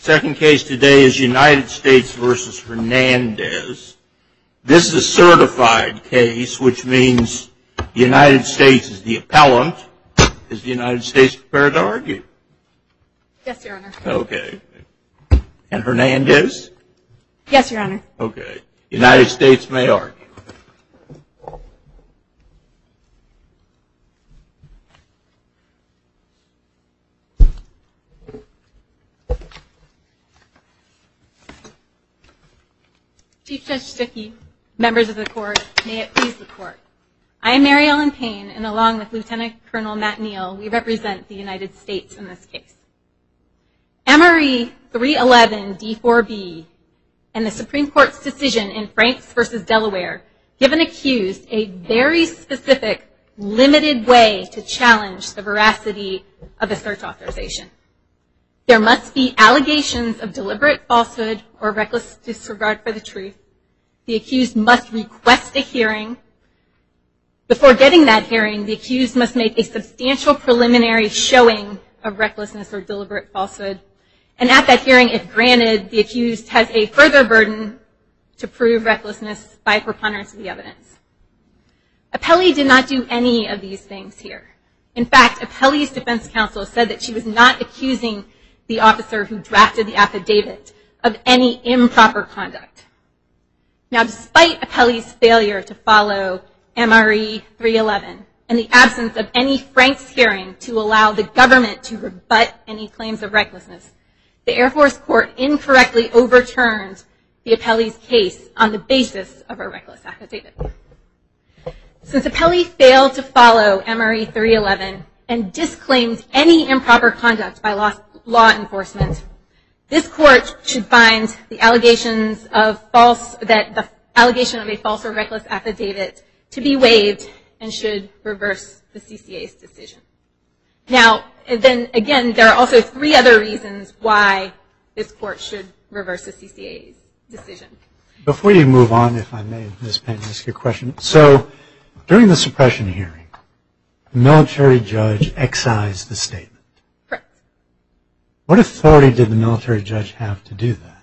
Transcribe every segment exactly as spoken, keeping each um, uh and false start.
Second case today is United States versus Hernandez. This is a certified case, which means the United States is the appellant. Is the United States prepared to argue? Yes, Your Honor. Okay. And Hernandez? Yes, Your Honor. Okay. United States may argue. Chief Judge Stuckey, members of the court, may it please the court. I am Mary Ellen Payne, and along with Lieutenant Colonel Matt Neal, we represent the United States in this case. M R E three eleven D four B and the Supreme Court's decision in Franks versus Delaware give an accused a very specific, limited way to challenge the veracity of a search authorization. There must be allegations of deliberate falsehood or reckless disregard for the truth. The accused must request a hearing. Before getting that hearing, the accused must make a substantial preliminary showing of recklessness or deliberate falsehood. And at that hearing, if granted, the accused has a further burden to prove recklessness by preponderance of the evidence. Appellee did not do any of these things here. In fact, Appellee's defense counsel said that she was not accusing the officer who drafted the affidavit of any improper conduct. Now, despite Appellee's failure to follow M R E three eleven and the absence of any Franks hearing to allow the government to rebut any claims of recklessness, the Air Force Court incorrectly overturned the Appellee's case on the basis of a reckless affidavit. Since Appellee failed to follow M R E three eleven and disclaimed any improper conduct by law law enforcement, this court should find the allegations of false, that the allegation of a false or reckless affidavit to be waived and should reverse the C C A's decision. Now, then again, there are also three other reasons why this court should reverse the C C A's decision. Before you move on, if I may, Miz Payne, ask you a question. So, during the suppression hearing, the military judge excised the statement. Correct. What authority did the military judge have to do that?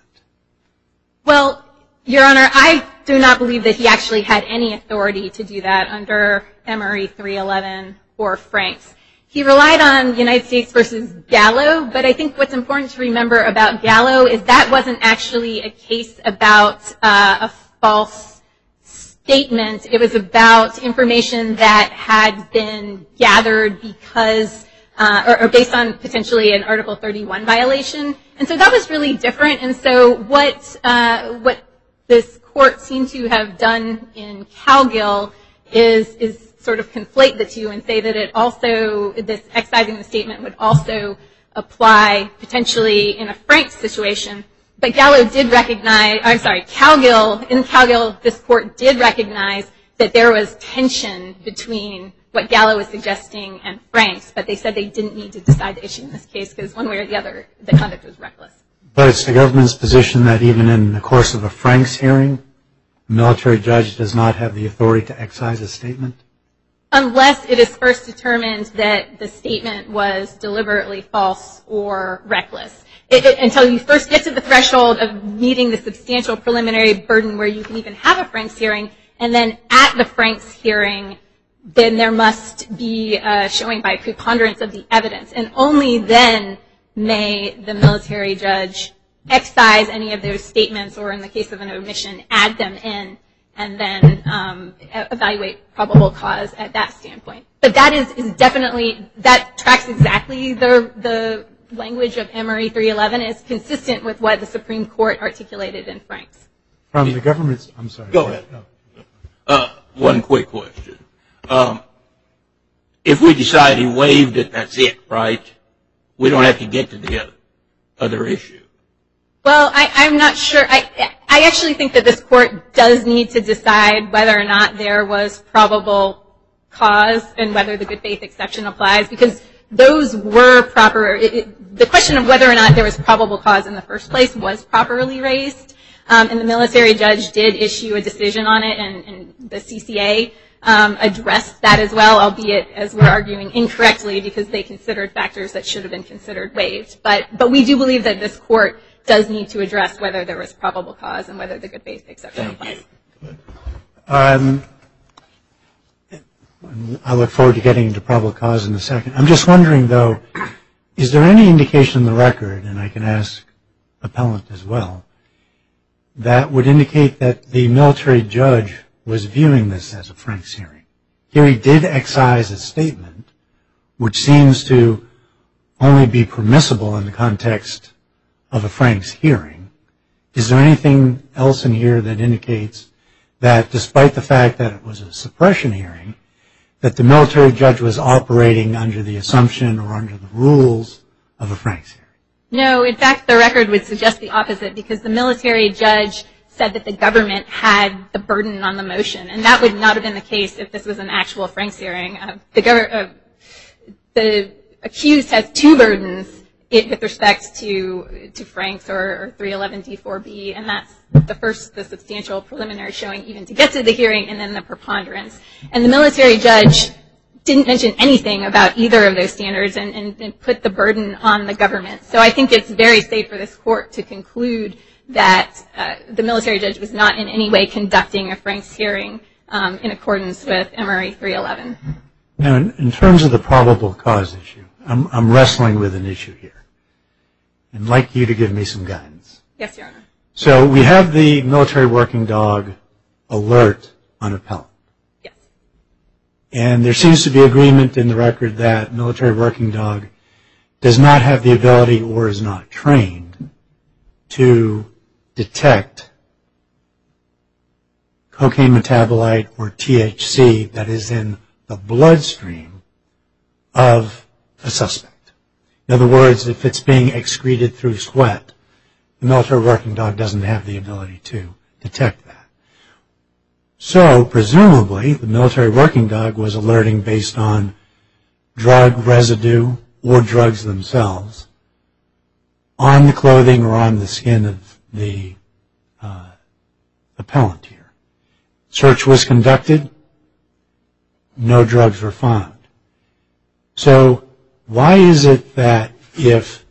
Well, Your Honor, I do not believe that he actually had any authority to do that under M R E three eleven or Franks. He relied on United States versus Gallo, but I think what's important to remember about Gallo is that wasn't actually a case about uh, a false statement. It was about information that had been gathered because Uh, or, or based on potentially an Article thirty-one violation. And so that was really different. And so what uh, what this court seemed to have done in Calgill is is sort of conflate the two and say that it also, this excising the statement would also apply potentially in a Franks situation. But Gallo did recognize, I'm sorry, Calgill, in Calgill, this court did recognize that there was tension between what Gallo was suggesting and Franks, but they said they didn't need to decide the issue in this case because one way or the other, the conduct was reckless. But it's the government's position that even in the course of a Franks hearing, the military judge does not have the authority to excise a statement? Unless it is first determined that the statement was deliberately false or reckless. It, it, until you first get to the threshold of meeting the substantial preliminary burden where you can even have a Franks hearing, and then at the Franks hearing, then there must be uh, showing by preponderance of the evidence. And only then may the military judge excise any of those statements, or in the case of an omission, add them in, and then um, evaluate probable cause at that standpoint. But that is, is definitely, that tracks exactly the, the language of M R E three eleven. It's consistent with what the Supreme Court articulated in Franks. From the government's, I'm sorry. Go ahead. Uh, one quick question. Um, if we decide he waived it, that's it, right? We don't have to get to the other, other issue. Well, I, I'm not sure. I, I actually think that this court does need to decide whether or not there was probable cause and whether the good faith exception applies, because those were proper. It, it, the question of whether or not there was probable cause in the first place was properly raised, um, and the military judge did issue a decision on it, and, and the C C A um, addressed that as well, albeit, as we're arguing, incorrectly, because they considered factors that should have been considered waived. But, but we do believe that this court does need to address whether there was probable cause and whether the good faith exception applies. Um, I look forward to getting into probable cause in a second. I'm just wondering, though, is there any indication in the record, and I can ask appellant as well, that would indicate that the military judge was viewing this as a Franks hearing? Here he did excise a statement, which seems to only be permissible in the context of a Franks hearing. Is there anything else in here that indicates that despite the fact that it was a suppression hearing, that the military judge was operating under the assumption or under the rules of a Franks hearing? No, in fact, the record would suggest the opposite, because the military judge said that the government had the burden on the motion, and that would not have been the case if this was an actual Franks hearing. Uh, the, gov- uh, the accused has two burdens it, with respect to to Franks or, or three eleven D four B, and that's the first, the substantial preliminary showing even to get to the hearing, and then the preponderance. And the military judge didn't mention anything about either of those standards and, and, and put the burden on the government. So I think it's very safe for this court to conclude that uh, the military judge was not in any way conducting a Franks hearing um, in accordance with Emory three eleven. Now, in, in terms of the probable cause issue, I'm, I'm wrestling with an issue here, and I'd like you to give me some guidance. Yes, Your Honor. So we have the military working dog alert on appellant. Yes. And there seems to be agreement in the record that military working dog does not have the ability or is not trained to detect cocaine metabolite or T H C that is in the bloodstream of a suspect. In other words, if it's being excreted through sweat, the military working dog doesn't have the ability to detect that. So, presumably, the military working dog was alerting based on drug residue or drugs themselves on the clothing or on the skin of the uh, appellant here. Search was conducted. No drugs were found. So, why is it that if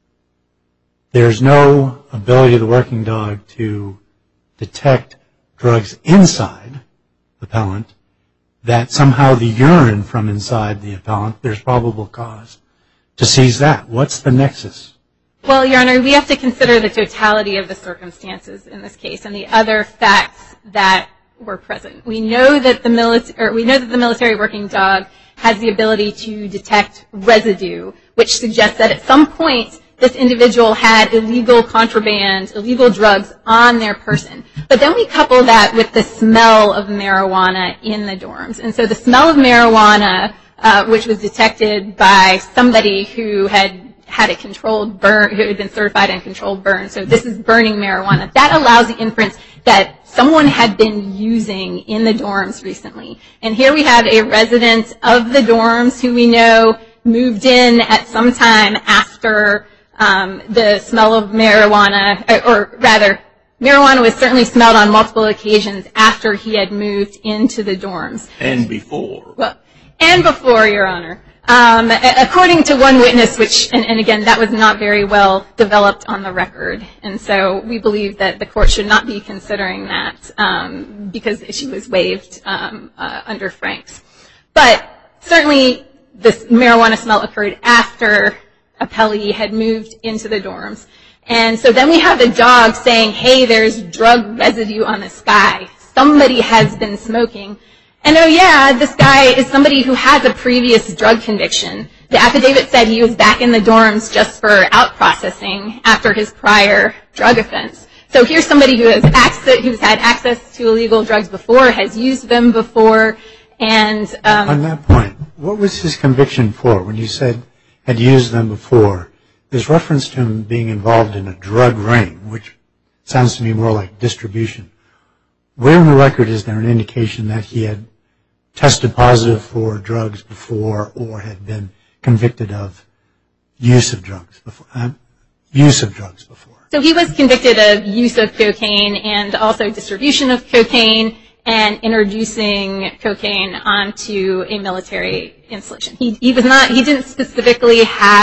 there's no ability of the working dog to detect drugs inside the appellant, that somehow the urine from inside the appellant, there's probable cause to seize that? What's the nexus? Well, Your Honor, we have to consider the totality of the circumstances in this case and the other facts that were present. We know that the military, or we know that the military working dog has the ability to detect residue, which suggests that at some point this individual had illegal contraband, illegal drugs on their person. But then we couple that with the smell of marijuana in the dorms. And so the smell of marijuana, uh, which was detected by somebody who had had a controlled burn, who had been certified in controlled burn, so this is burning marijuana, that allows the inference that someone had been using in the dorms recently. And here we have a resident of the dorms who we know moved in at some time after um, the smell of marijuana, or rather, marijuana was certainly smelled on multiple occasions after he had moved into the dorms. And before. Well, and before, Your Honor. Um, according to one witness, which, and, and again, that was not very well developed on the record, and so we believe that the court should not be considering that um, because the issue was waived um, uh, under Franks. But certainly, this marijuana smell occurred after appellee had moved into the dorms, and so then we have the dog saying, "Hey, there's drug residue on this guy. Somebody has been smoking." And oh yeah, this guy is somebody who has a previous drug conviction. The affidavit said he was back in the dorms just for out processing after his prior drug offense. So here's somebody who has access, who's had access to illegal drugs before, has used them before, and um, on that point, what was his conviction for? When you said had used them before, there's reference to him being involved in a drug ring, which sounds to me more like distribution. Where in the record is there an indication that he had tested positive for drugs before or had been convicted of use of drugs before? Uh, use of drugs before. So he was convicted of use of cocaine and also distribution of cocaine and introducing cocaine onto a military installation. He, he was not. He didn't specifically have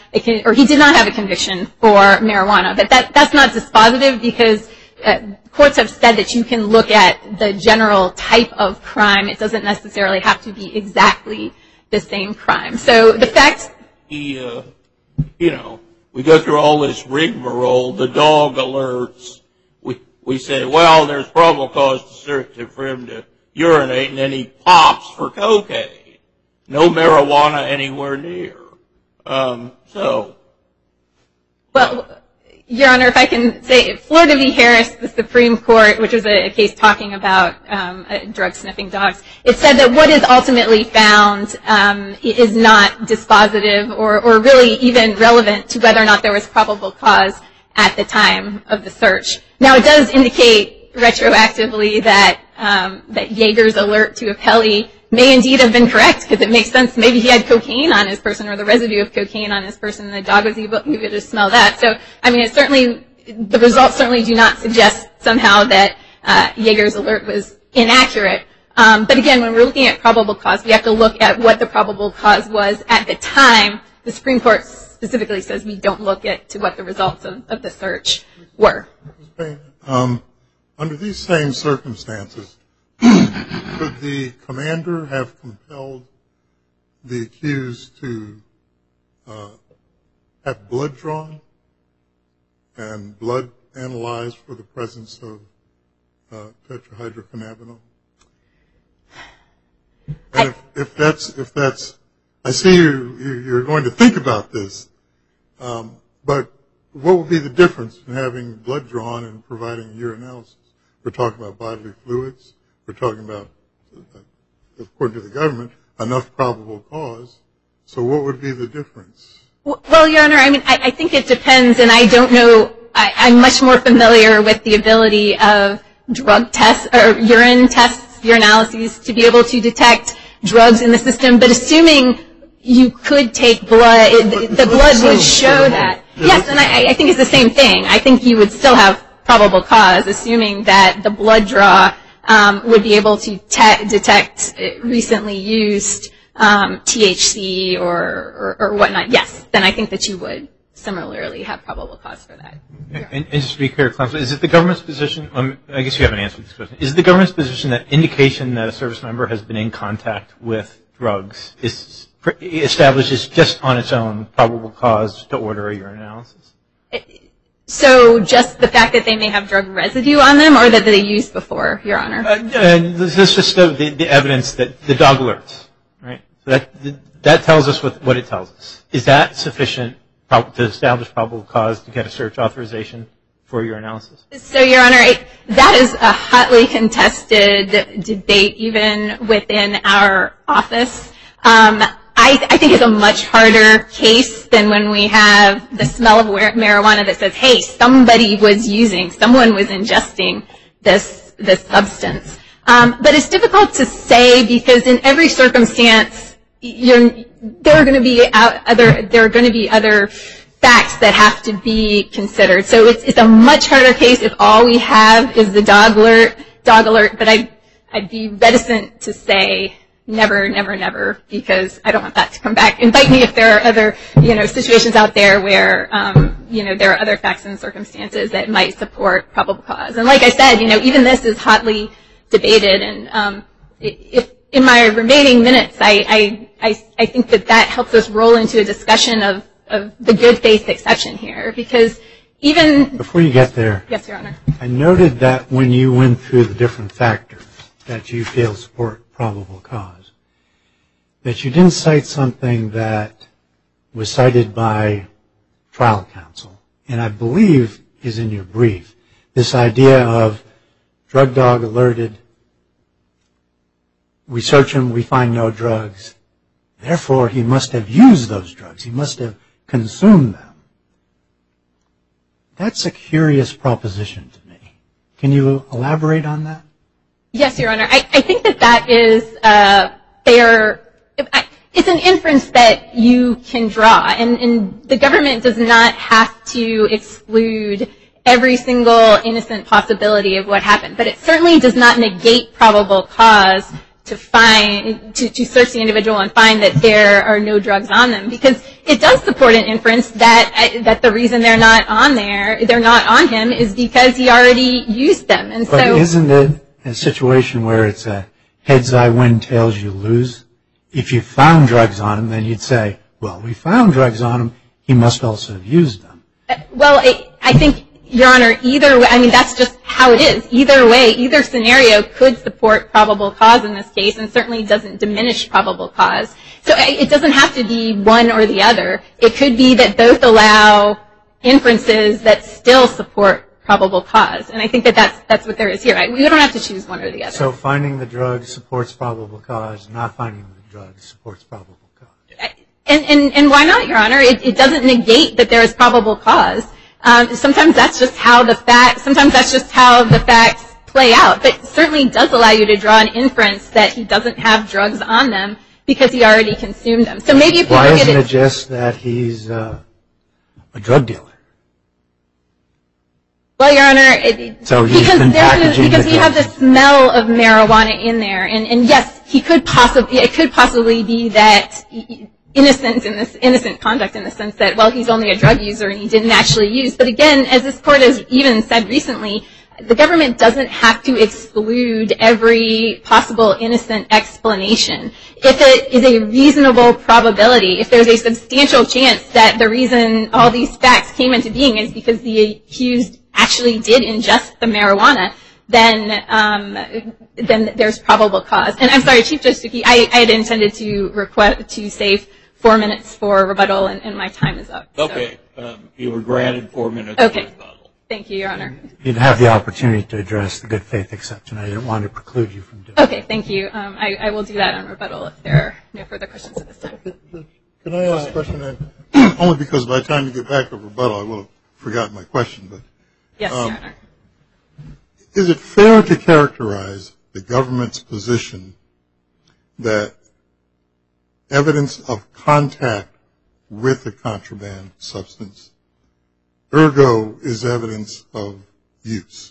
a con- or he did not have a conviction for marijuana. But that that's not dispositive because uh, courts have said that you can look at the general type of crime. It doesn't necessarily have to be exactly the same crime. So the fact he, uh, you know, we go through all this rigmarole, the dog alerts. We we say, well, there's probable cause to search for him to urinate, and then he pops for cocaine. No marijuana anywhere near. Um, so. Well, Your Honor, if I can say, Florida v. Harris, the Supreme Court, which was a, a case talking about um, uh, drug-sniffing dogs, it said that what is ultimately found um, is not dispositive or, or really even relevant to whether or not there was probable cause at the time of the search. Now, it does indicate retroactively that um, that Yeager's alert to Apelli may indeed have been correct because it makes sense. Maybe he had cocaine on his person or the residue of cocaine on his person and the dog was able, able to smell that. So, I mean, it certainly, the results certainly do not suggest somehow that uh, Yeager's alert was inaccurate. Um, but again, when we're looking at probable cause, we have to look at what the probable cause was at the time. The Supreme Court specifically says we don't look at to what the results of, of the search were. Um, under these same circumstances, could the commander have compelled the accused to uh, have blood drawn and blood analyzed for the presence of uh, tetrahydrocannabinol? And if, if that's, if that's, I see you, you're going to think about this, um, but what would be the difference in having blood drawn and providing urinalysis? We're talking about bodily fluids. We're talking about, according to the government, enough probable cause. So what would be the difference? Well, Your Honor, I mean, I, I think it depends, and I don't know. I, I'm much more familiar with the ability of drug tests or urine tests, urinalyses, to be able to detect drugs in the system. But assuming you could take blood, it, the blood would show that. Yes, and I, I think it's the same thing. I think you would still have probable cause, assuming that the blood draw um, would be able to te- detect recently used um, T H C or, or, or whatnot. Yes, then I think that you would similarly have probable cause for that. And, and just to be clear, Counsel, is it the government's position, um, I guess you haven't answered this question, is it the government's position that indication that a service member has been in contact with drugs is establishes just on its own probable cause to order a urinalysis? So just the fact that they may have drug residue on them or that they used before, Your Honor? Uh, and this is just the, the, the evidence that the dog alerts, right? So that, that tells us what, what it tells us. Is that sufficient to establish probable cause to get a search authorization for urinalysis? So, Your Honor, it, that is a hotly contested debate even within our office. Um, I, I think it's a much harder case than when we have the smell of marijuana that says, hey, somebody was using, someone was ingesting this, this substance. Um, but it's difficult to say because in every circumstance, you're, there are going to be other, there are going to be other facts that have to be considered. So it's, it's a much harder case if all we have is the dog alert, dog alert. But I, I'd be reticent to say never, never, never, because I don't want that to come back and bite me if there are other, you know, situations out there where, um, you know, there are other facts and circumstances that might support probable cause. And like I said, you know, even this is hotly debated. And um, if in my remaining minutes, I, I, I, I think that that helps us roll into a discussion of, of the good faith exception here, because even before you get there, yes, Your Honor, I noted that when you went through the different factors that you feel support probable cause, that you didn't cite something that was cited by trial counsel, and I believe is in your brief, this idea of drug dog alerted, we search him, we find no drugs, therefore he must have used those drugs, he must have consumed them. That's a curious proposition to me. Can you elaborate on that? Yes, Your Honor. I, I think that that is uh, fair. It's an inference that you can draw, and, and the government does not have to exclude every single innocent possibility of what happened. But it certainly does not negate probable cause to find, to, to search the individual and find that there are no drugs on them, because it does support an inference that that the reason they're not on there, they're not on him, is because he already used them. And but so, isn't it a situation where it's a heads I win, tails you lose? If you found drugs on him, then you'd say, well, we found drugs on him, he must also have used them. Well, I, I think, Your Honor, either way, I mean, that's just how it is. Either way, either scenario could support probable cause in this case, and certainly doesn't diminish probable cause. So it doesn't have to be one or the other. It could be that both allow inferences that still support probable cause. And I think that that's, that's what there is here. We don't have to choose one or the other. So finding the drug supports probable cause, not finding the drug supports probable cause. And, and, and why not, Your Honor? It, it doesn't negate that there is probable cause. Um, sometimes that's just how the fact, sometimes that's just how the facts play out. But it certainly does allow you to draw an inference that he doesn't have drugs on them because he already consumed them. So maybe if you Why look at isn't it, it just that he's uh, a drug dealer? well, Your Honor, it, So he's because been there's packaging a, because the we have the drugs. smell of marijuana in there, and, and yes, he could possibly, it could possibly be that innocent in this innocent conduct in the sense that, well, he's only a drug user and he didn't actually use. But again, as this court has even said recently, the government doesn't have to exclude every possible innocent explanation. If it is a reasonable probability, if there's a substantial chance that the reason all these facts came into being is because the accused actually did ingest the marijuana, then um, then there's probable cause. And I'm sorry, Chief Judge Stuckey, I, I had intended to request to save four minutes for rebuttal, and, and my time is up. So. Okay. Um, you were granted four minutes Okay. for rebuttal. Thank you, Your Honor. You'd have the opportunity to address the good faith exception. I didn't want to preclude you from doing it. Okay, thank you. Um, I, I will do that on rebuttal if there are no further questions at this time. Can I ask a question then? Only because by the time you get back to rebuttal, I will have forgotten my question. But Yes, Um, Your Honor. is it fair to characterize the government's position that evidence of contact with a contraband substance, ergo, is evidence of use?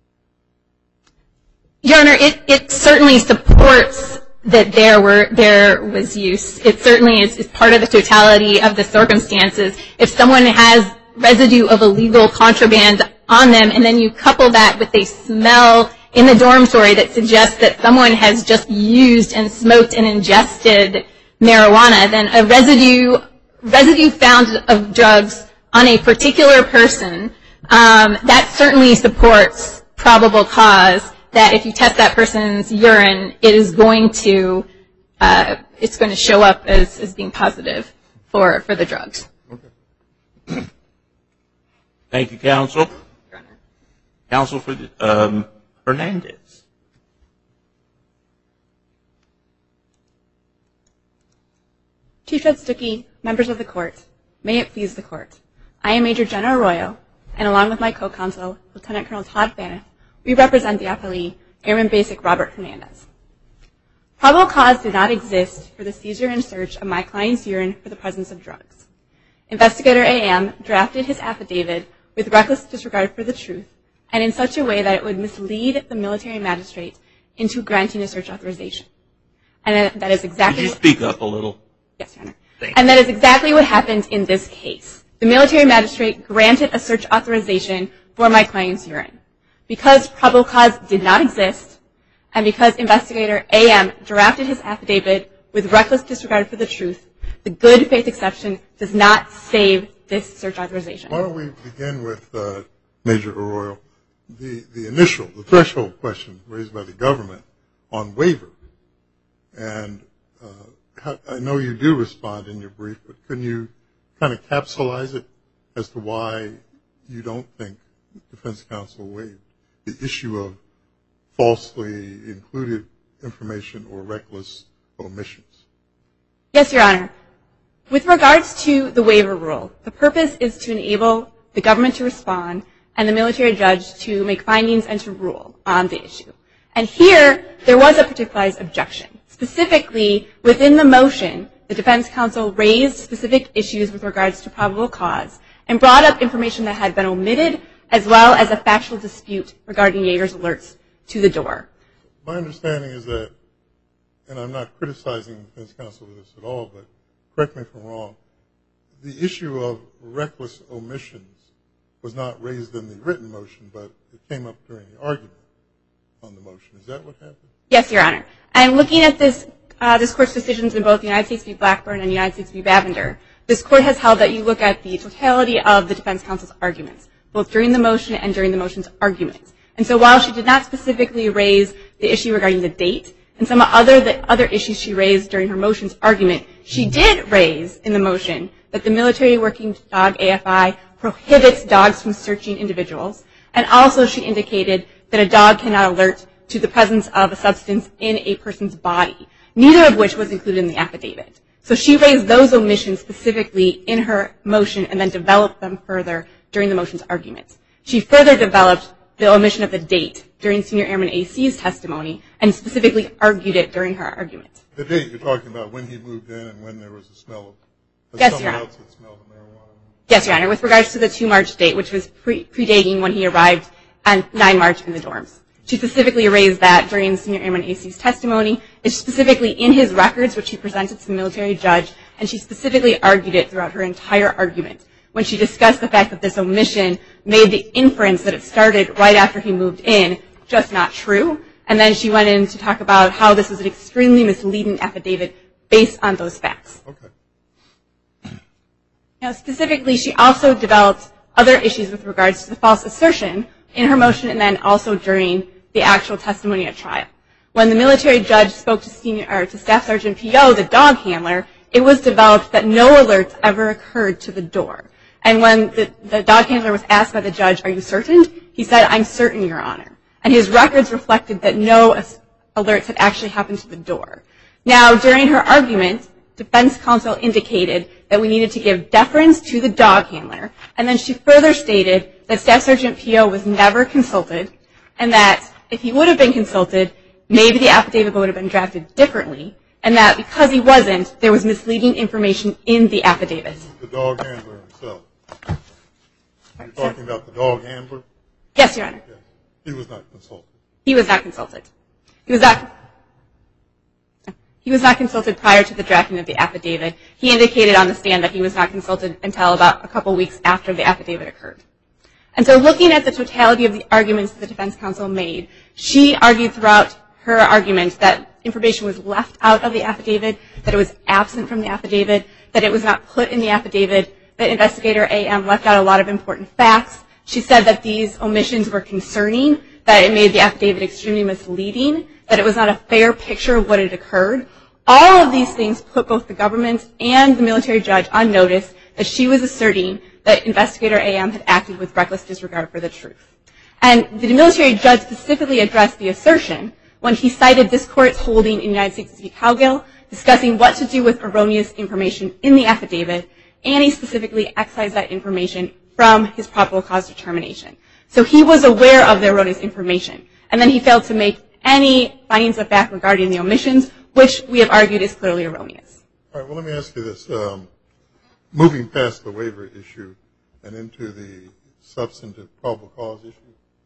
Your Honor, it, it certainly supports that there were there was use. It certainly is, is part of the totality of the circumstances. If someone has residue of illegal contraband on them, and then you couple that with a smell in the dormitory that suggests that someone has just used and smoked and ingested marijuana, then a residue residue found of drugs on a particular person, um, that certainly supports probable cause that if you test that person's urine, it is going to uh, it's going to show up as, as being positive for, for the drugs. Okay. Thank you, counsel. Your Honor. Counsel for the, um, Hernandez. Chief Judge Stuckey, members of the court, may it please the court. I am Major Jenna Arroyo, and along with my co-counsel, Lieutenant Colonel Todd Bannoff, we represent the appellee, Airman Basic Robert Hernandez. Probable cause did not exist for the seizure and search of my client's urine for the presence of drugs. Investigator A M drafted his affidavit with reckless disregard for the truth and in such a way that it would mislead the military magistrate into granting a search authorization. And that is exactly Could you speak up a little? Yes, Your Honor. Thank And that is exactly what happened in this case. The military magistrate granted a search authorization for my client's urine. Because probable cause did not exist, and because investigator A M drafted his affidavit with reckless disregard for the truth, the good faith exception does not save this search authorization. Why don't we begin with uh, Major Arroyo, the, the initial, the threshold question raised by the government on waiver. And uh, how, I know you do respond in your brief, but can you kind of capsulize it as to why you don't think defense counsel waived the issue of falsely included information or reckless omissions? Yes, Your Honor. With regards to the waiver rule, the purpose is to enable the government to respond and the military judge to make findings and to rule on the issue. And here, there was a particularized objection. Specifically, within the motion, the defense counsel raised specific issues with regards to probable cause and brought up information that had been omitted as well as a factual dispute regarding Yeager's alerts to the door. My understanding is that and I'm not criticizing the defense counsel for this at all, but correct me if I'm wrong, the issue of reckless omissions was not raised in the written motion, but it came up during the argument on the motion. Is that what happened? Yes, Your Honor. And looking at this, uh, this court's decisions in both United States v. Blackburn and United States v. Bavender, this court has held that you look at the totality of the defense counsel's arguments, both during the motion and during the motion's arguments. And so while she did not specifically raise the issue regarding the date and some other the other issues she raised during her motion's argument, she did raise in the motion that the Military Working Dog A F I prohibits dogs from searching individuals, and also she indicated that a dog cannot alert to the presence of a substance in a person's body, neither of which was included in the affidavit. So she raised those omissions specifically in her motion and then developed them further during the motion's arguments. She further developed the omission of the date during Senior Airman A C's testimony and specifically argued it during her argument. The date you're talking about, when he moved in and when there was a smell of yes, someone Your Honor. else that smelled of marijuana? Yes, Your Honor, with regards to the two March date, which was pre- predating when he arrived on nine March in the dorms. She specifically raised that during Senior Airman A C's testimony. It's specifically in his records, which he presented to the military judge, and she specifically argued it throughout her entire argument when she discussed the fact that this omission made the inference that it started right after he moved in just not true. And then she went in to talk about how this was an extremely misleading affidavit based on those facts. Okay. Now, specifically, she also developed other issues with regards to the false assertion in her motion and then also during the actual testimony at trial. When the military judge spoke to, senior, or to Staff Sergeant P O, the dog handler, it was developed that no alerts ever occurred to the door. And when the, the dog handler was asked by the judge, "Are you certain?" he said, "I'm certain, Your Honor." And his records reflected that no alerts had actually happened to the door. Now, during her argument, defense counsel indicated that we needed to give deference to the dog handler, and then she further stated that Staff Sergeant P O was never consulted, and that if he would have been consulted, maybe the affidavit would have been drafted differently, and that because he wasn't, there was misleading information in the affidavit. The dog handler himself. You're talking about the dog handler? Yes, Your Honor. Yes. He was not consulted. He was not consulted. He was not. He was not consulted prior to the drafting of the affidavit. He indicated on the stand that he was not consulted until about a couple weeks after the affidavit occurred. And so looking at the totality of the arguments the defense counsel made, she argued throughout her argument that information was left out of the affidavit, that it was absent from the affidavit, that it was not put in the affidavit, that Investigator A M left out a lot of important facts. She said that these omissions were concerning, that it made the affidavit extremely misleading, that it was not a fair picture of what had occurred. All of these things put both the government and the military judge on notice that she was asserting that Investigator A M had acted with reckless disregard for the truth. And the military judge specifically addressed the assertion when he cited this court's holding in United States v. Cowgill, discussing what to do with erroneous information in the affidavit, and he specifically excised that information from his probable cause determination. So he was aware of the erroneous information, and then he failed to make any findings of fact regarding the omissions, which we have argued is clearly erroneous. All right, well, let me ask you this. Um, moving past the waiver issue and into the substantive probable cause issue,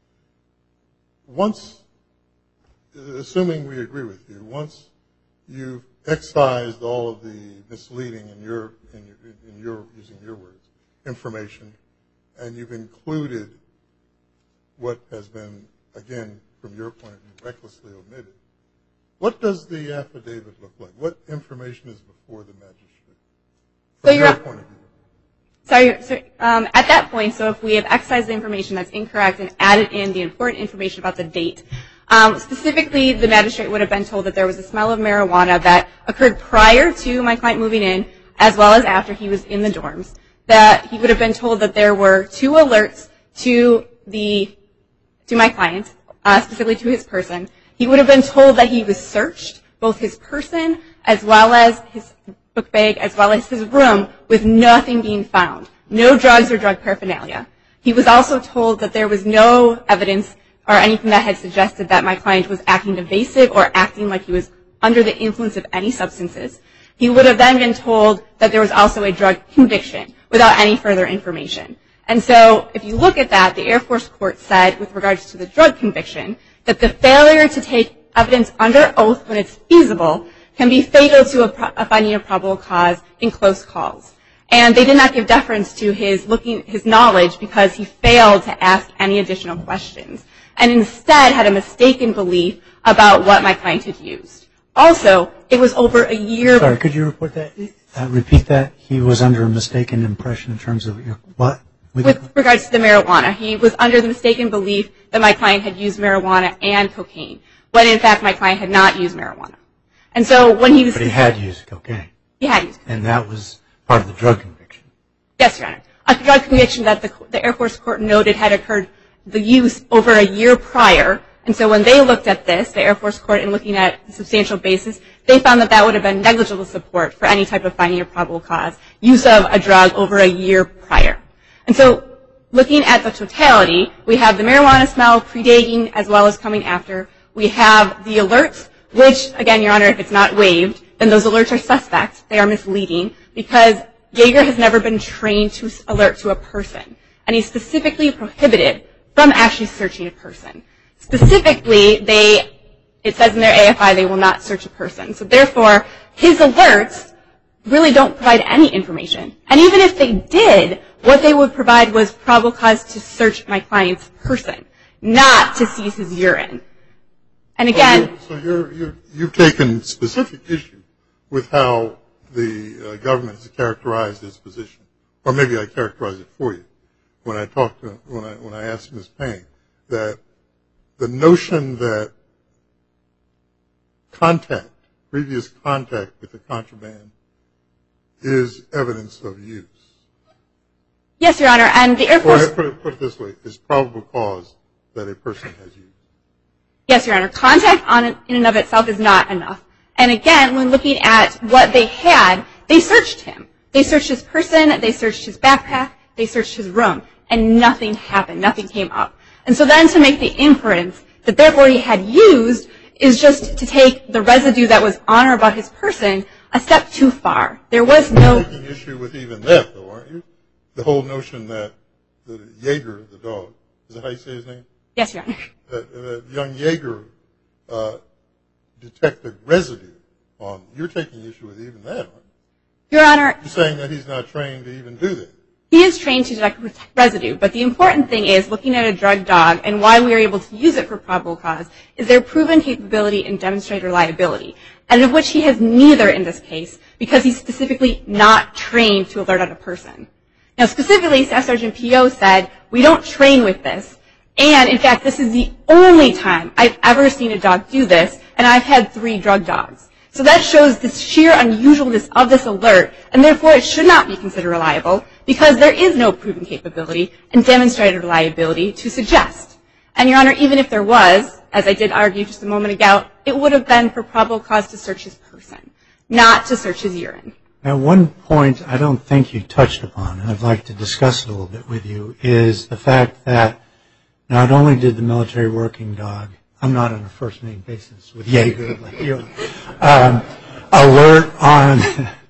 once, assuming we agree with you, once you've excised all of the misleading in your, in your, in your using your words, information, and you've included what has been, again, from your point of view, recklessly omitted, what does the affidavit look like? What information is before the magistrate from so your point of view? So, so um, at that point, so if we have excised the information that's incorrect and added in the important information about the date, um, specifically the magistrate would have been told that there was a smell of marijuana that occurred prior to my client moving in, as well as after he was in the dorms, that he would have been told that there were two alerts to the to my client, uh, specifically to his person. He would have been told that he was searched, both his person as well as his book bag, as well as his room, with nothing being found, no drugs or drug paraphernalia. He was also told that there was no evidence or anything that had suggested that my client was acting evasive or acting like he was under the influence of any substances. He would have then been told that there was also a drug conviction without any further information. And so if you look at that, the Air Force Court said, with regards to the drug conviction, that the failure to take evidence under oath when it's feasible can be fatal to a, pro- a finding of probable cause in close calls. And they did not give deference to his looking his knowledge because he failed to ask any additional questions, and instead had a mistaken belief about what my client had used. Also, it was over a year. Sorry, could you report that? Uh, repeat that. He was under a mistaken impression in terms of your, what? With, With regards to the marijuana, he was under the mistaken belief that my client had used marijuana and cocaine, when in fact my client had not used marijuana. And so when he was, but he had used cocaine. He had used cocaine. And that was part of the drug conviction. Yes, Your Honor. A drug conviction that the, the Air Force Court noted had occurred, the use over a year prior. And so when they looked at this, the Air Force Court, in looking at the substantial basis, they found that that would have been negligible support for any type of finding of probable cause, use of a drug over a year prior. And so looking at the totality, we have the marijuana smell predating as well as coming after. We have the alerts, which, again, Your Honor, if it's not waived, then those alerts are suspect. They are misleading because Yeager has never been trained to alert to a person. And he's specifically prohibited from actually searching a person. Specifically, they, it says in their A F I they will not search a person. So therefore, his alerts really don't provide any information. And even if they did, what they would provide was probable cause to search my client's person, not to seize his urine. And again... So, you're, so you're, you're, you've taken specific issue with how the uh, government has characterized its position. Or maybe I characterized it for you when I talked to, when I, when I asked Miz Payne, that the notion that contact, previous contact with the contraband is evidence of use. Yes, Your Honor, and the Air Force... Or put it, put it this way, is probable cause that a person has used. Yes, Your Honor, contact on it, in and of itself is not enough. And again, when looking at what they had, they searched him. They searched his person, they searched his backpack, they searched his room, and nothing happened, nothing came up. And so then to make the inference that therefore he had used is just to take the residue that was on or about his person a step too far. There was no... You're taking issue with even that, though, aren't you? The whole notion that the Yeager, the dog, is that how you say his name? Yes, Your Honor. That, that young Yeager uh, detected residue on. You're taking issue with even that, aren't you? Your Honor... You're saying that he's not trained to even do that. He is trained to detect residue, but the important thing is, looking at a drug dog and why we are able to use it for probable cause, is their proven capability and demonstrated reliability, and of which he has neither in this case, because he's specifically not trained to alert on a person. Now, specifically, Staff Sergeant P O said, we don't train with this, and in fact, this is the only time I've ever seen a dog do this, and I've had three drug dogs. So that shows the sheer unusualness of this alert, and therefore it should not be considered reliable, because there is no proven capability and demonstrated reliability to suggest. And, Your Honor, even if there was, as I did argue just a moment ago, it would have been for probable cause to search his person, not to search his urine. Now, one point I don't think you touched upon, and I'd like to discuss it a little bit with you, is the fact that not only did the military working dog, I'm not on a first name basis with Yeager like you, um, alert on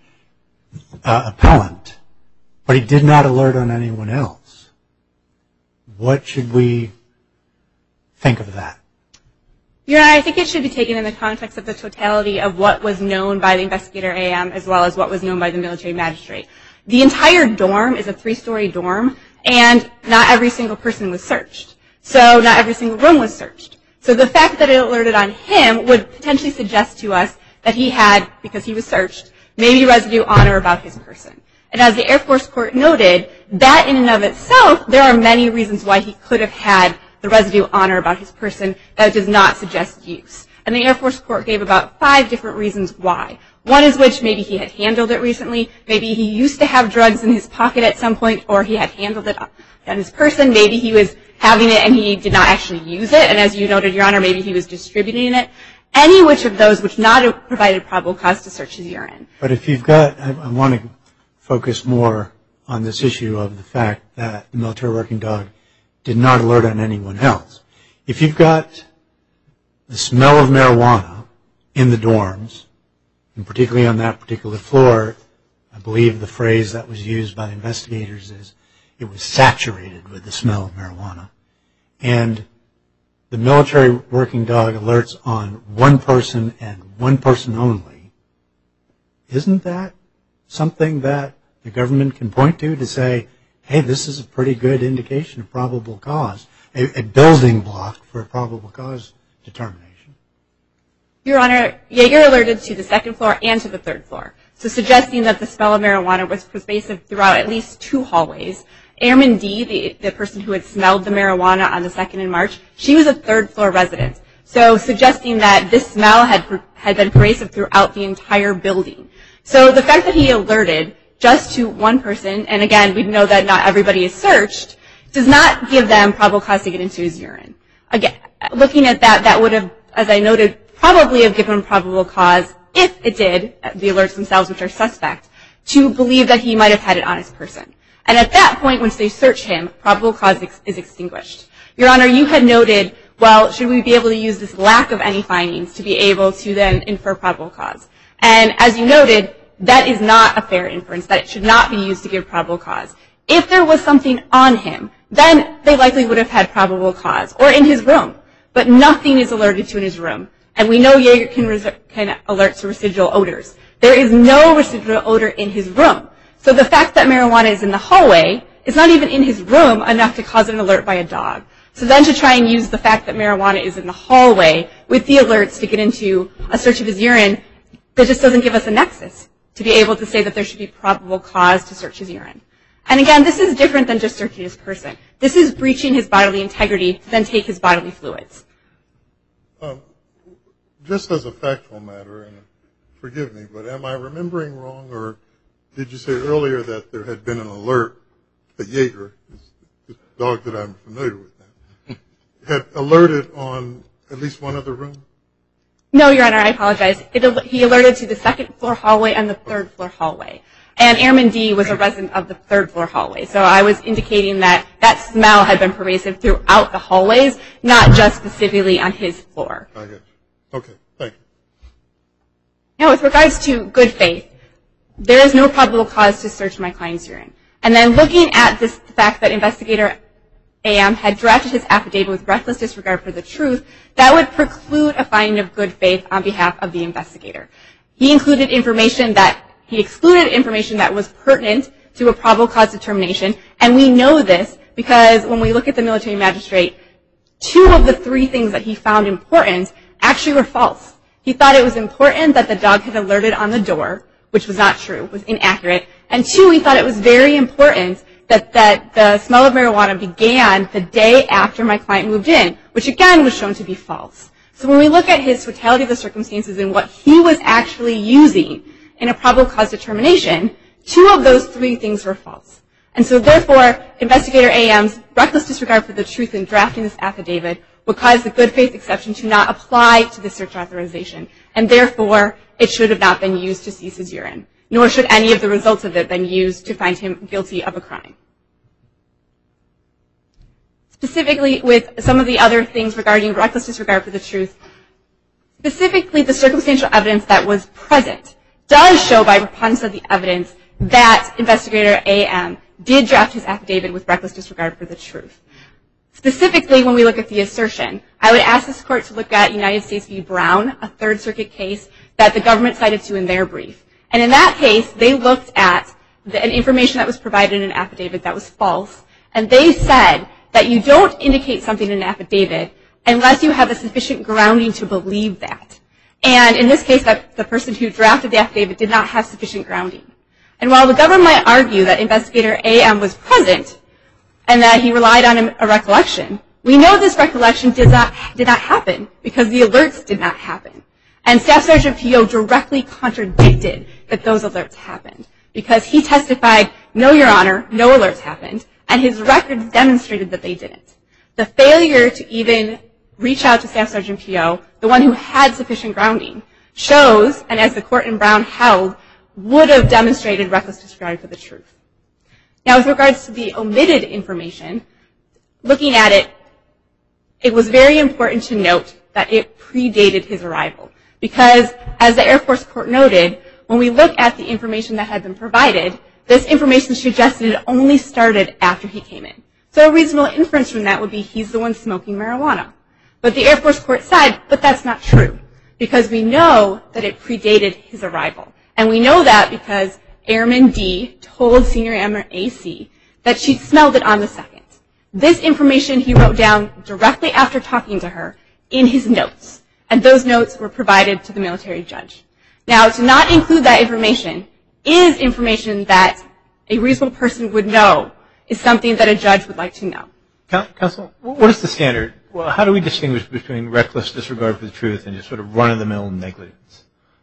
uh, appellant, but he did not alert on anyone else. What should we think of that? Your Honor, I think it should be taken in the context of the totality of what was known by the investigator A M as well as what was known by the military magistrate. The entire dorm is a three-story dorm, and not every single person was searched. So not every single room was searched. So the fact that it alerted on him would potentially suggest to us that he had, because he was searched, maybe residue on or about his person. And as the Air Force Court noted, that in and of itself, there are many reasons why he could have had the residue on or about his person that does not suggest use. And the Air Force Court gave about five different reasons why. One is which maybe he had handled it recently, maybe he used to have drugs in his pocket at some point, or he had handled it on his person, maybe he was having it and he did not actually use it, and as you noted, Your Honor, maybe he was distributing it. Any which of those which not have provided probable cause to search his urine. But if you've got, I, I want to focus more on this issue of the fact that the military working dog did not alert on anyone else. If you've got the smell of marijuana in the dorms, and particularly on that particular floor, I believe the phrase that was used by the investigators is it was saturated with the smell of marijuana. And the military working dog alerts on one person and one person only, isn't that something that the government can point to to say, hey, this is a pretty good indication of probable cause, a, a building block for a probable cause determination? Your Honor, Yeager alerted to the second floor and to the third floor, so suggesting that the smell of marijuana was pervasive throughout at least two hallways. Airman D, the, the person who had smelled the marijuana on the second in March, she was a third floor resident, so suggesting that this smell had, had been pervasive throughout the entire building. So the fact that he alerted just to one person, and again, we know that not everybody is searched, does not give them probable cause to get into his urine. Again, looking at that, that would have, as I noted, probably have given probable cause, if it did, the alerts themselves, which are suspect, to believe that he might have had it on his person. And at that point, once they search him, probable cause ex- is extinguished. Your Honor, you had noted, well, should we be able to use this lack of any findings to be able to then infer probable cause? And as you noted, that is not a fair inference, that it should not be used to give probable cause. If there was something on him, then they likely would have had probable cause, or in his room. But nothing is alerted to in his room. And we know Yeager can, res- can alert to residual odors. There is no residual odor in his room. So the fact that marijuana is in the hallway is not even in his room enough to cause an alert by a dog. So then to try and use the fact that marijuana is in the hallway with the alerts to get into a search of his urine, that just doesn't give us a nexus to be able to say that there should be probable cause to search his urine. And again, this is different than just searching his person. This is breaching his bodily integrity to then take his bodily fluids. Um, just as a factual matter, and forgive me, but am I remembering wrong, or did you say earlier that there had been an alert that Yeager, the dog that I'm familiar with now, had alerted on at least one other room? No, Your Honor, I apologize. It, he alerted to the second floor hallway and the third floor hallway. And Airman D was a resident of the third floor hallway. So I was indicating that that smell had been pervasive throughout the hallways, not just specifically on his floor. I get you. Okay, thank you. Now, with regards to good faith, there is no probable cause to search my client's urine. And then looking at this fact that Investigator A M had drafted his affidavit with reckless disregard for the truth, that would preclude a finding of good faith on behalf of the investigator. He included information that, he excluded information that was pertinent to a probable cause determination, and we know this because when we look at the military magistrate, two of the three things that he found important actually were false. He thought it was important that the dog had alerted on the door, which was not true, was inaccurate, and two, he thought it was very important that, that the smell of marijuana began the day after my client moved in, which again was shown to be false. So when we look at his totality of the circumstances and what he was actually using in a probable cause determination, two of those three things were false. And so therefore, Investigator A M's reckless disregard for the truth in drafting this affidavit would cause the good faith exception to not apply to the search authorization, and therefore it should have not been used to seize his urine, nor should any of the results of it been used to find him guilty of a crime. Specifically with some of the other things regarding reckless disregard for the truth, specifically the circumstantial evidence that was present does show by preponderance of the evidence that Investigator A M did draft his affidavit with reckless disregard for the truth. Specifically, when we look at the assertion, I would ask this court to look at United States v. Brown, a Third Circuit case that the government cited to in their brief. And in that case, they looked at the information that was provided in an affidavit that was false, and they said that you don't indicate something in an affidavit unless you have a sufficient grounding to believe that. And in this case, that the person who drafted the affidavit did not have sufficient grounding. And while the government might argue that Investigator A M was present and that he relied on a recollection, we know this recollection did not, did not happen because the alerts did not happen. And Staff Sergeant Pio directly contradicted that those alerts happened because he testified, no, Your Honor, no alerts happened, and his records demonstrated that they didn't. The failure to even reach out to Staff Sergeant Pio, the one who had sufficient grounding, shows, and as the court in Brown held, would have demonstrated reckless disregard for the truth. Now, with regards to the omitted information, looking at it, it was very important to note that it predated his arrival. Because, as the Air Force Court noted, when we look at the information that had been provided, this information suggested it only started after he came in. So a reasonable inference from that would be he's the one smoking marijuana. But the Air Force Court said, but that's not true, because we know that it predated his arrival. And we know that because Airman D told Senior Airman A C that she smelled it on the second. This information he wrote down directly after talking to her in his notes, and those notes were provided to the military judge. Now, to not include that information is information that a reasonable person would know is something that a judge would like to know. Counsel, what is the standard? Well, how do we distinguish between reckless disregard for the truth and just sort of run-of-the-mill negligence?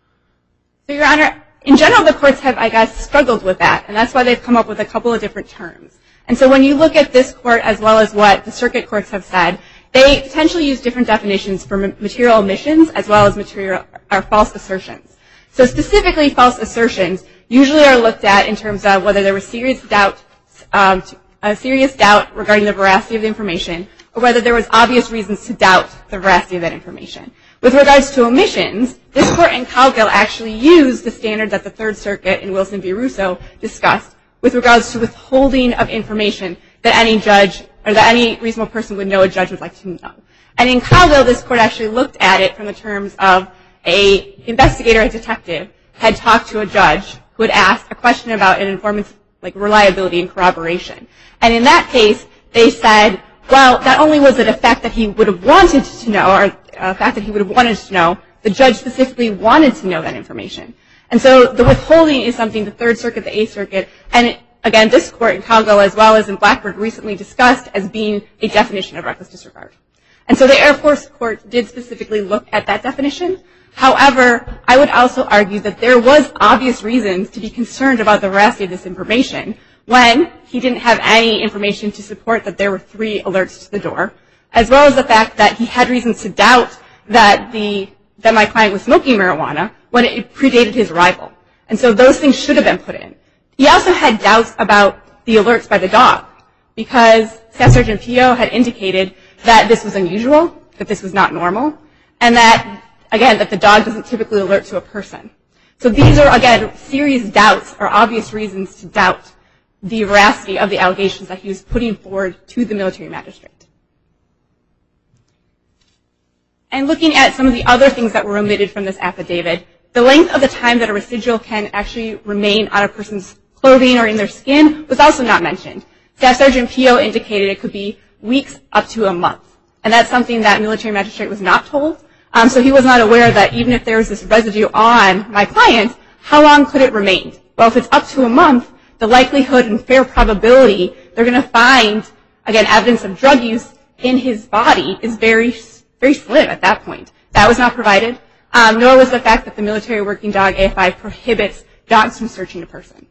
So, Your Honor, in general, the courts have, I guess, struggled with that, and that's why they've come up with a couple of different terms. And so when you look at this court as well as what the circuit courts have said, they potentially use different definitions for material omissions as well as material or false assertions. So specifically, false assertions usually are looked at in terms of whether there was serious doubt, um, a serious doubt regarding the veracity of the information, or whether there was obvious reasons to doubt the veracity of that information. With regards to omissions, this court in Cowgill actually used the standard that the Third Circuit in Wilson v. Russo discussed with regards to withholding of information that any judge or that any reasonable person would know a judge would like to know. And in Cowgill, this court actually looked at it from the terms of a investigator, a detective, had talked to a judge who had asked a question about an informant's like reliability and corroboration. And in that case, they said, well, not only was it a fact that he would have wanted to know, or a fact that he would have wanted to know, the judge specifically wanted to know that information. And so the withholding is something the Third Circuit, the Eighth Circuit, and it, again, this court in Cowgill as well as in Blackburn recently discussed as being a definition of reckless disregard. And so the Air Force Court did specifically look at that definition. However, I would also argue that there was obvious reasons to be concerned about the veracity of this information when he didn't have any information to support that there were three alerts to the door, as well as the fact that he had reasons to doubt that the that my client was smoking marijuana when it predated his arrival. And so those things should have been put in. He also had doubts about the alerts by the dog because Staff Sergeant Pio had indicated that this was unusual, that this was not normal, and that, again, that the dog doesn't typically alert to a person. So these are, again, serious doubts or obvious reasons to doubt the veracity of the allegations that he was putting forward to the military magistrate. And looking at some of the other things that were omitted from this affidavit, the length of the time that a residual can actually remain on a person's clothing or in their skin was also not mentioned. Staff Sergeant Pio indicated it could be weeks up to a month. And that's something that military magistrate was not told. Um, so he was not aware that even if there was this residue on my client, how long could it remain? Well, if it's up to a month, the likelihood and fair probability they're going to find, again, evidence of drug use in his body is very, very slim at that point. That was not provided, um, nor was the fact that the military working dog A F I prohibits dogs from searching a person.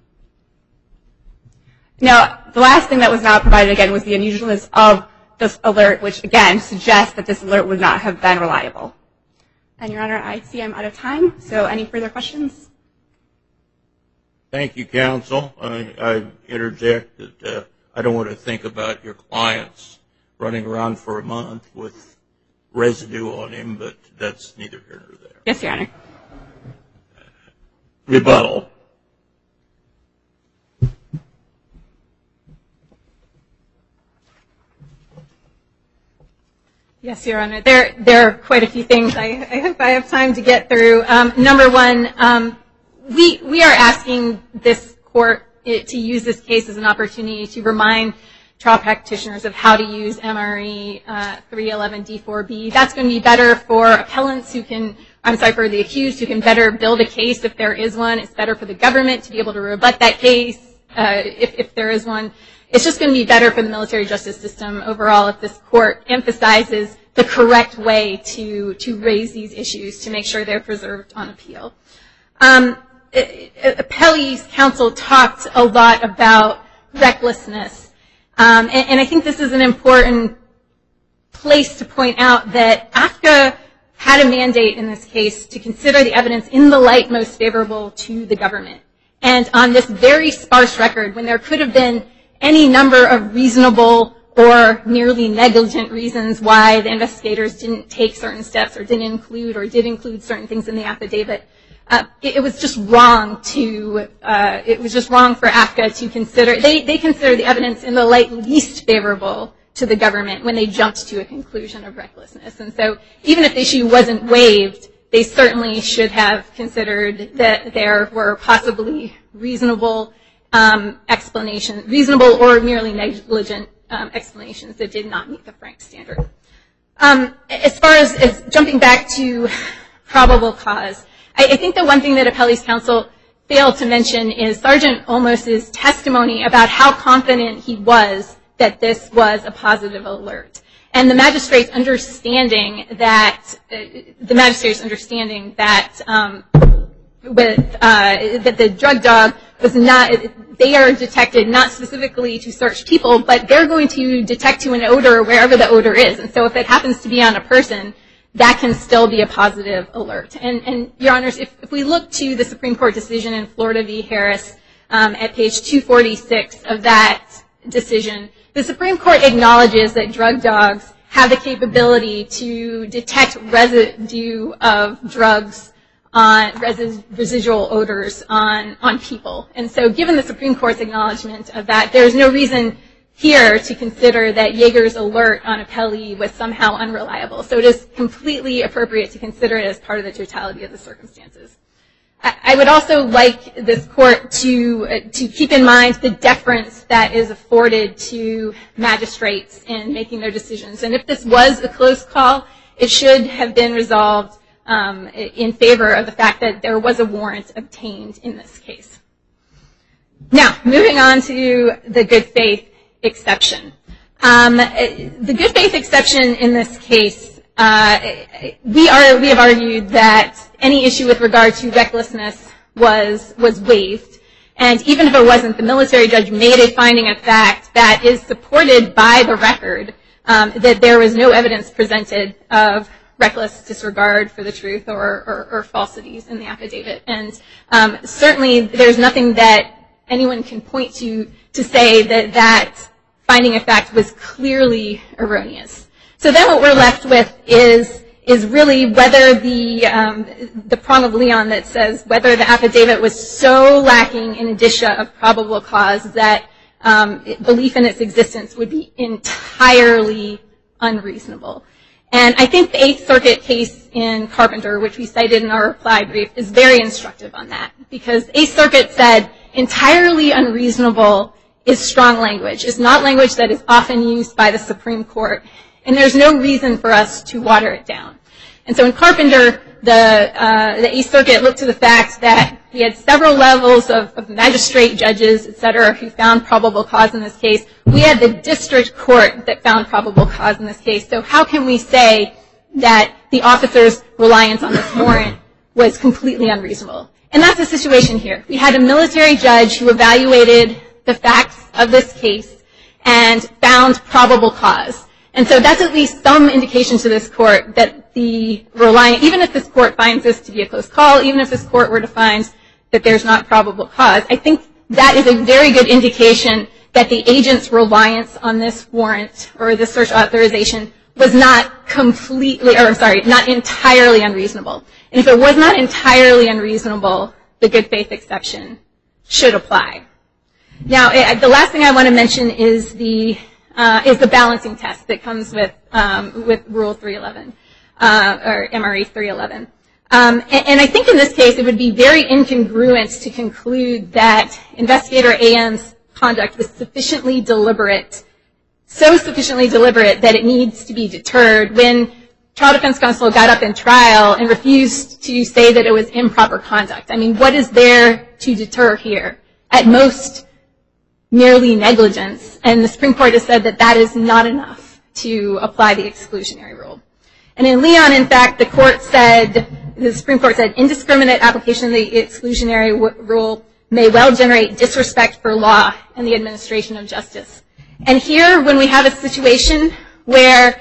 Now, the last thing that was not provided, again, was the unusualness of this alert, which, again, suggests that this alert would not have been reliable. And, Your Honor, I see I'm out of time, so any further questions? Thank you, counsel. I, I interject that uh, I don't want to think about your clients running around for a month with residue on him, but that's neither here nor there. Yes, Your Honor. Rebuttal. Yes, Your Honor. There, there are quite a few things I, I hope I have time to get through. Um, number one, um, we we are asking this court to use this case as an opportunity to remind trial practitioners of how to use M R E uh, three eleven D four B. That's going to be better for appellants who can, I'm sorry, for the accused who can better build a case if there is one. It's better for the government to be able to rebut that case uh, if, if there is one. It's just going to be better for the military justice system overall if this court emphasizes the correct way to, to raise these issues to make sure they're preserved on appeal. Um, Appellee's counsel talked a lot about recklessness. Um, and, and I think this is an important place to point out that A F C A had a mandate in this case to consider the evidence in the light most favorable to the government. And on this very sparse record, when there could have been any number of reasonable or nearly negligent reasons why the investigators didn't take certain steps or didn't include or did include certain things in the affidavit, uh, it, it was just wrong to, uh, it was just wrong for A F C A to consider, they, they consider the evidence in the light least favorable to the government when they jumped to a conclusion of recklessness. And so even if the issue wasn't waived, they certainly should have considered that there were possibly reasonable um, explanations, reasonable or merely negligent um, explanations that did not meet the Frank standard. Um, as far as, as jumping back to probable cause, I, I think the one thing that Appellee's counsel failed to mention is Sergeant Olmos's testimony about how confident he was that this was a positive alert. And the magistrate's understanding that uh, the magistrate's understanding that um, with uh, that the drug dog was not, they are detected not specifically to search people, but they're going to detect to an odor wherever the odor is. And so if it happens to be on a person, that can still be a positive alert. And, and Your Honors, if, if we look to the Supreme Court decision in Florida v. Harris um, at page two forty-six of that decision, the Supreme Court acknowledges that drug dogs have the capability to detect residue of drugs on resi- residual odors on, on people. And so given the Supreme Court's acknowledgement of that, there's no reason here to consider that Yeager's alert on Appellee was somehow unreliable. So it is completely appropriate to consider it as part of the totality of the circumstances. I would also like this court to, uh, to keep in mind the deference that is afforded to magistrates in making their decisions. And if this was a close call, it should have been resolved um, in favor of the fact that there was a warrant obtained in this case. Now, moving on to the good faith exception. Um, the good faith exception in this case, uh, we are we have argued that any issue with regard to recklessness was was waived, and even if it wasn't, the military judge made a finding of fact that is supported by the record um, that there was no evidence presented of reckless disregard for the truth or, or, or falsities in the affidavit, and um, certainly there's nothing that anyone can point to to say that that finding of fact was clearly erroneous. So then what we're left with is is really whether the um, the prong of Leon that says whether the affidavit was so lacking in indicia of probable cause that um, belief in its existence would be entirely unreasonable. And I think the Eighth Circuit case in Carpenter, which we cited in our reply brief, is very instructive on that, because the Eighth Circuit said entirely unreasonable is strong language. It's not language that is often used by the Supreme Court, and there's no reason for us to water it down. And so in Carpenter, the, uh, the Eighth Circuit looked to the fact that we had several levels of, of magistrate judges, et cetera, who found probable cause in this case. We had the district court that found probable cause in this case. So how can we say that the officer's reliance on this warrant was completely unreasonable? And that's the situation here. We had a military judge who evaluated the facts of this case and found probable cause. And so that's at least some indication to this court that the reliance, even if this court finds this to be a close call, even if this court were to find that there's not probable cause, I think that is a very good indication that the agent's reliance on this warrant or this search authorization was not completely, or I'm sorry, not entirely unreasonable. And if it was not entirely unreasonable, the good faith exception should apply. Now, the last thing I want to mention is the uh, is the balancing test that comes with um, with Rule three eleven uh, or M R E three eleven. Um, and, and I think in this case it would be very incongruent to conclude that Investigator A M's conduct was sufficiently deliberate, so sufficiently deliberate that it needs to be deterred when trial defense counsel got up in trial and refused to say that it was improper conduct. I mean, what is there to deter here? At most, merely negligence. And the Supreme Court has said that that is not enough to apply the exclusionary rule. And in Leon, in fact, the court said, the Supreme Court said, indiscriminate application of the exclusionary w- rule may well generate disrespect for law and the administration of justice. And here, when we have a situation where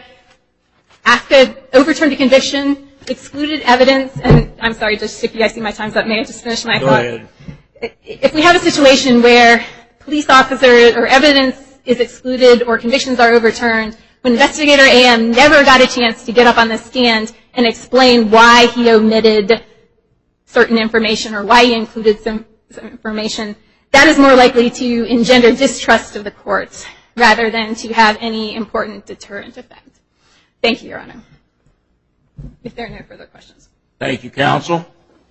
after overturned a conviction, excluded evidence, and I'm sorry, Judge Sticky, I see my time's up. May I just finish my Go thought? ahead. If we have a situation where police officers or evidence is excluded or convictions are overturned, when Investigator A M never got a chance to get up on the stand and explain why he omitted certain information or why he included some, some information, that is more likely to engender distrust of the courts rather than to have any important deterrent effect. Thank you, Your Honor. If there are no further questions. Thank you, counsel.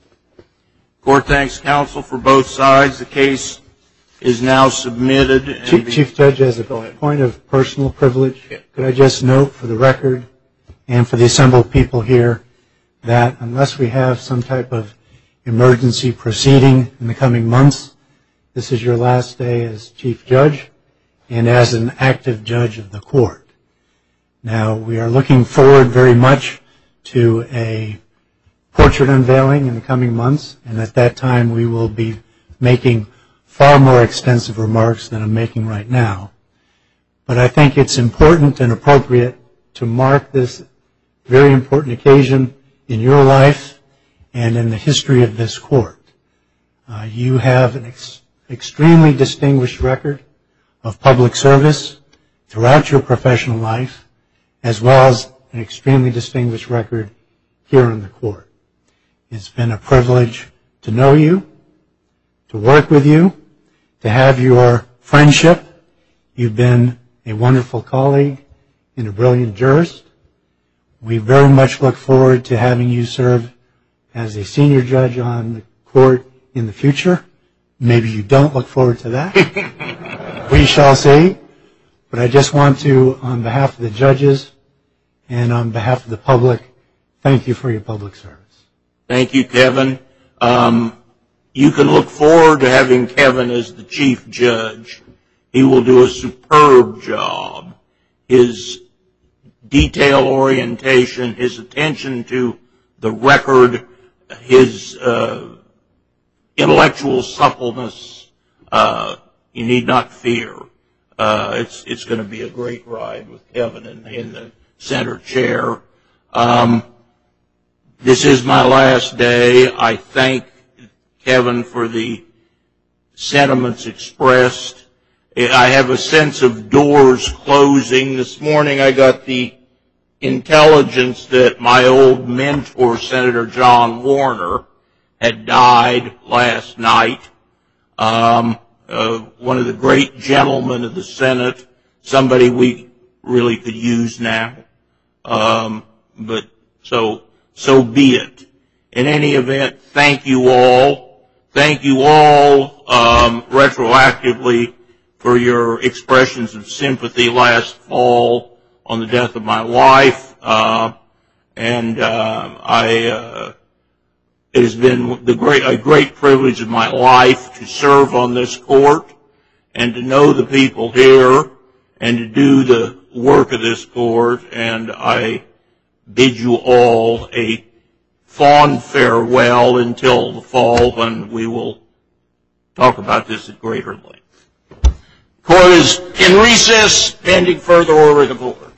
Court thanks counsel for both sides. The case is now submitted. And Chief, Chief Judge, as a point of personal privilege, Yeah. could I just note for the record and for the assembled people here that unless we have some type of emergency proceeding in the coming months, this is your last day as Chief Judge and as an active judge of the court. Now, we are looking forward very much to a portrait unveiling in the coming months, and at that time we will be making far more extensive remarks than I'm making right now. But I think it's important and appropriate to mark this very important occasion in your life and in the history of this court. Uh, you have an ex- extremely distinguished record of public service throughout your professional life, as well as an extremely distinguished record here in the court. It's been a privilege to know you, to work with you, to have your friendship. You've been a wonderful colleague and a brilliant jurist. We very much look forward to having you serve as a senior judge on the court in the future. Maybe you don't look forward to that. We shall see. But I just want to, on behalf of the judges and on behalf of the public, thank you for your public service. Thank you, Kevin. Um, you can look forward to having Kevin as the chief judge. He will do a superb job. His detail orientation, his attention to the record, his uh, intellectual suppleness, uh, you need not fear. Uh, it's it's going to be a great ride with Kevin in, in the center chair. Um, this is my last day. I thank Kevin for the sentiments expressed. I have a sense of doors closing. This morning I got the intelligence that my old mentor, Senator John Warner, had died last night. Um, uh, one of the great gentlemen of the Senate, somebody we really could use now. Um, but so, so be it. In any event, thank you all. Thank you all, um, retroactively for your expressions of sympathy last fall on the death of my wife. Uh, and, uh, I, uh, it has been the great, a great privilege of my life to serve on this court and to know the people here and to do the work of this court. And I bid you all a fond farewell until the fall when we will talk about this at greater length. Court is in recess pending further order of the court.